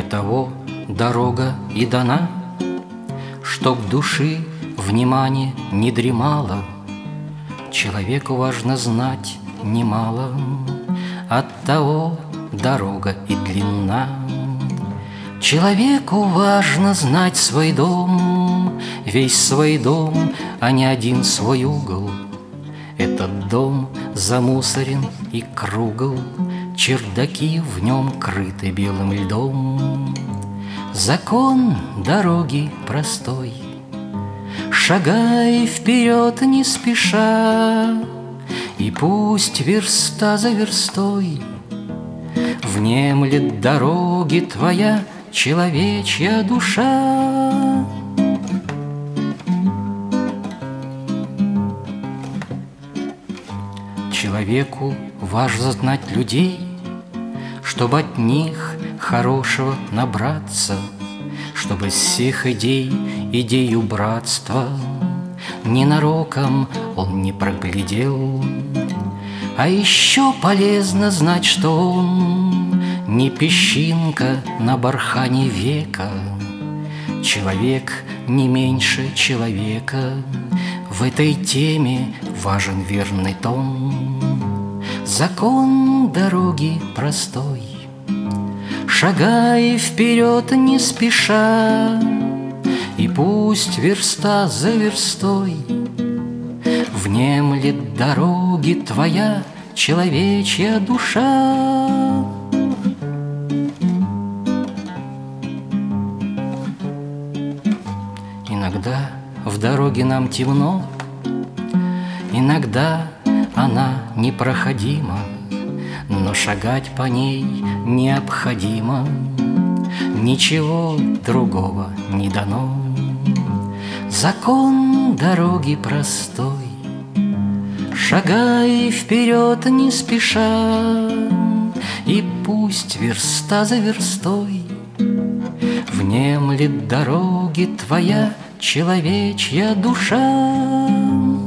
того дорога и дана, чтоб души внимание не дремало. Человеку важно знать немало, оттого дорога и длинна. Человеку важно знать свой дом, весь свой дом, а не один свой угол. Этот дом замусорен и кругл, чердаки в нем крыты белым льдом. Закон дороги простой: шагай вперед не спеша, и пусть верста за верстой внемлет дороги твоя человечья душа. Человеку важно знать людей, чтобы от них хорошего набраться, чтобы с всех идей идею братства ненароком он не проглядел. А еще полезно знать, что он не песчинка на бархане века. Человек не меньше человека, в этой теме важен верный тон. Закон дороги простой: шагай вперед не спеша, и пусть верста за верстой внемлет дороги твоя человечья душа. Иногда в дороге нам темно, иногда она непроходима, но шагать по ней необходимо, ничего другого не дано. Закон дороги простой: шагай вперед не спеша, и пусть верста за верстой внемлет дороги твоя человечья душа.